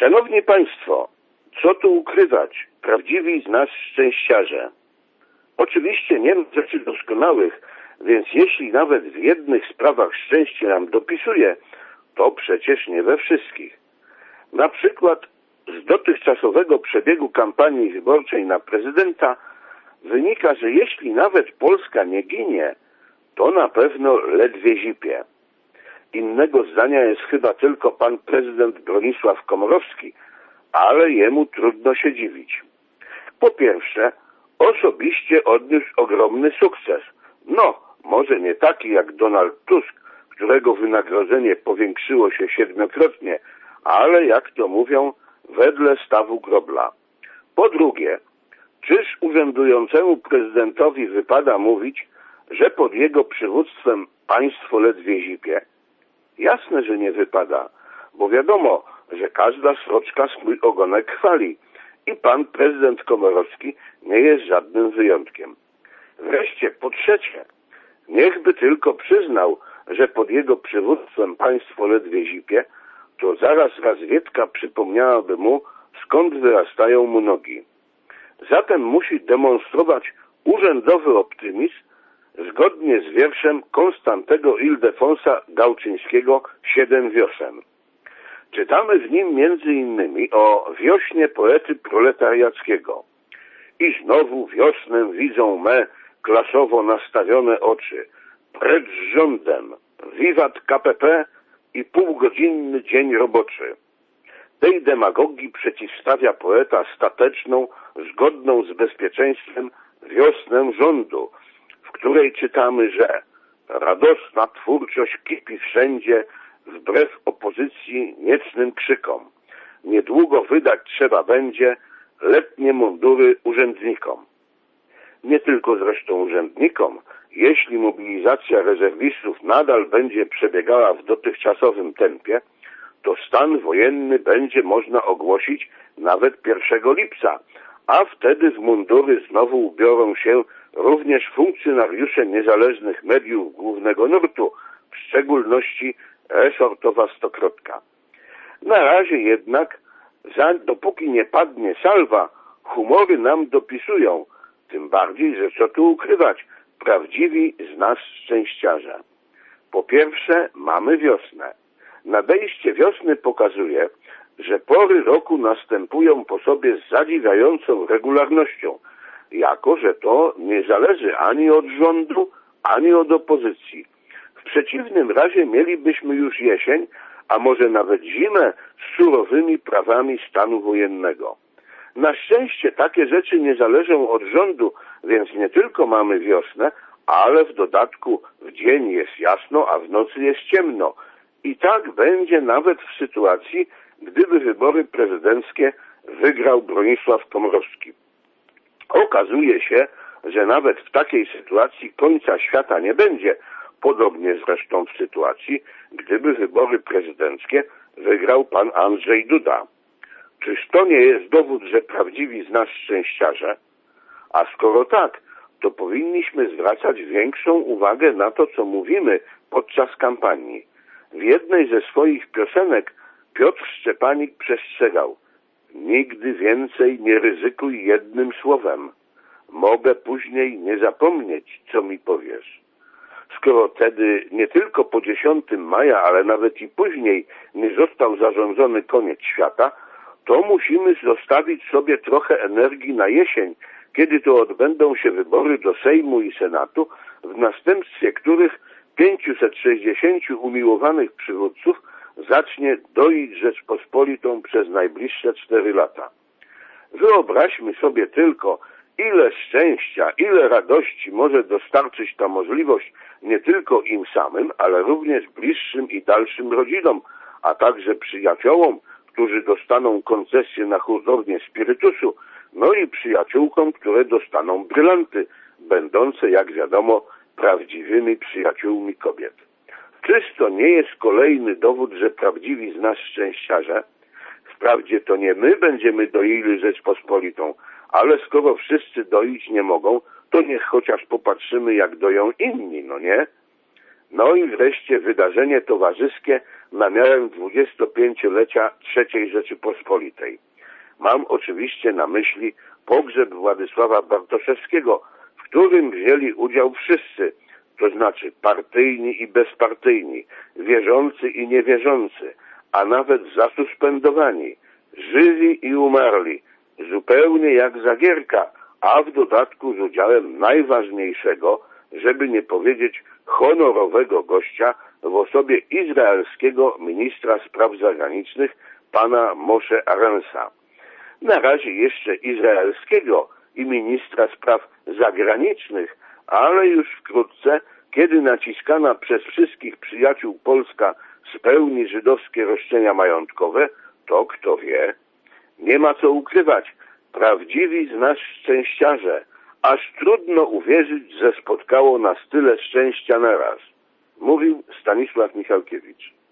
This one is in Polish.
Szanowni Państwo, co tu ukrywać? Prawdziwi z nas szczęściarze. Oczywiście nie ma rzeczy doskonałych, więc jeśli nawet w jednych sprawach szczęście nam dopisuje, to przecież nie we wszystkich. Na przykład z dotychczasowego przebiegu kampanii wyborczej na prezydenta wynika, że jeśli nawet Polska nie ginie, to na pewno ledwie zipie. Innego zdania jest chyba tylko pan prezydent Bronisław Komorowski, ale jemu trudno się dziwić. Po pierwsze, osobiście odniósł ogromny sukces. No, może nie taki jak Donald Tusk, którego wynagrodzenie powiększyło się 7-krotnie, ale jak to mówią, wedle stawu grobla. Po drugie, czyż urzędującemu prezydentowi wypada mówić, że pod jego przywództwem państwo ledwie zipie? Jasne, że nie wypada, bo wiadomo, że każda sroczka swój ogonek chwali i pan prezydent Komorowski nie jest żadnym wyjątkiem. Wreszcie, po trzecie, niechby tylko przyznał, że pod jego przywództwem państwo ledwie zipie, to zaraz razwiedka przypomniałaby mu, skąd wyrastają mu nogi. Zatem musi demonstrować urzędowy optymizm zgodnie z wierszem Konstantego Ildefonsa Gałczyńskiego „Siedem wiosen”. Czytamy w nim między innymi o wiośnie poety proletariackiego. I znowu wiosnę widzą me klasowo nastawione oczy. Precz z rządem, wiwat KPP i półgodzinny dzień roboczy. Tej demagogii przeciwstawia poeta stateczną, zgodną z bezpieczeństwem wiosnę rządu, w której czytamy, że radosna twórczość kipi wszędzie, wbrew opozycji niecnym krzykom. Niedługo wydać trzeba będzie letnie mundury urzędnikom. Nie tylko zresztą urzędnikom, jeśli mobilizacja rezerwistów nadal będzie przebiegała w dotychczasowym tempie, to stan wojenny będzie można ogłosić nawet 1 lipca, a wtedy w mundury znowu ubiorą się również funkcjonariusze niezależnych mediów głównego nurtu, w szczególności resortowa Stokrotka. Na razie jednak, dopóki nie padnie salwa, humory nam dopisują, tym bardziej, że co tu ukrywać, prawdziwi z nas szczęściarze. Po pierwsze, mamy wiosnę. Nadejście wiosny pokazuje, że pory roku następują po sobie z zadziwiającą regularnością, jako że to nie zależy ani od rządu, ani od opozycji. W przeciwnym razie mielibyśmy już jesień, a może nawet zimę z surowymi prawami stanu wojennego. Na szczęście takie rzeczy nie zależą od rządu, więc nie tylko mamy wiosnę, ale w dodatku w dzień jest jasno, a w nocy jest ciemno. I tak będzie nawet w sytuacji, gdyby wybory prezydenckie wygrał Bronisław Komorowski. Okazuje się, że nawet w takiej sytuacji końca świata nie będzie, podobnie zresztą w sytuacji, gdyby wybory prezydenckie wygrał pan Andrzej Duda. Czyż to nie jest dowód, że prawdziwi z nas szczęściarze? A skoro tak, to powinniśmy zwracać większą uwagę na to, co mówimy podczas kampanii. W jednej ze swoich piosenek Piotr Szczepanik przestrzegał: nigdy więcej nie ryzykuj jednym słowem. Mogę później nie zapomnieć, co mi powiesz. Skoro tedy nie tylko po 10 maja, ale nawet i później nie został zarządzony koniec świata, to musimy zostawić sobie trochę energii na jesień, kiedy to odbędą się wybory do Sejmu i Senatu, w następstwie których 560 umiłowanych przywódców zacznie doić Rzeczpospolitą przez najbliższe 4 lata. Wyobraźmy sobie tylko, ile szczęścia, ile radości może dostarczyć ta możliwość nie tylko im samym, ale również bliższym i dalszym rodzinom, a także przyjaciołom, którzy dostaną koncesję na hurtownię spirytusu, no i przyjaciółkom, które dostaną brylanty, będące, jak wiadomo, prawdziwymi przyjaciółmi kobiet. Czyż to nie jest kolejny dowód, że prawdziwi z nas szczęściarze? Wprawdzie to nie my będziemy doili Rzeczpospolitą, ale skoro wszyscy doić nie mogą, to niech chociaż popatrzymy, jak doją inni, no nie? No i wreszcie wydarzenie towarzyskie na miarę 25-lecia III Rzeczypospolitej. Mam oczywiście na myśli pogrzeb Władysława Bartoszewskiego, w którym wzięli udział wszyscy, to znaczy partyjni i bezpartyjni, wierzący i niewierzący, a nawet zasuspendowani, żywi i umarli, zupełnie jak za Gierka, a w dodatku z udziałem najważniejszego, żeby nie powiedzieć honorowego gościa w osobie izraelskiego ministra spraw zagranicznych, pana Moshe Arensa. Na razie jeszcze izraelskiego i ministra spraw zagranicznych, ale już wkrótce, kiedy naciskana przez wszystkich przyjaciół Polska spełni żydowskie roszczenia majątkowe, to kto wie. Nie ma co ukrywać, prawdziwi z nas szczęściarze, aż trudno uwierzyć, że spotkało nas tyle szczęścia naraz, mówił Stanisław Michalkiewicz.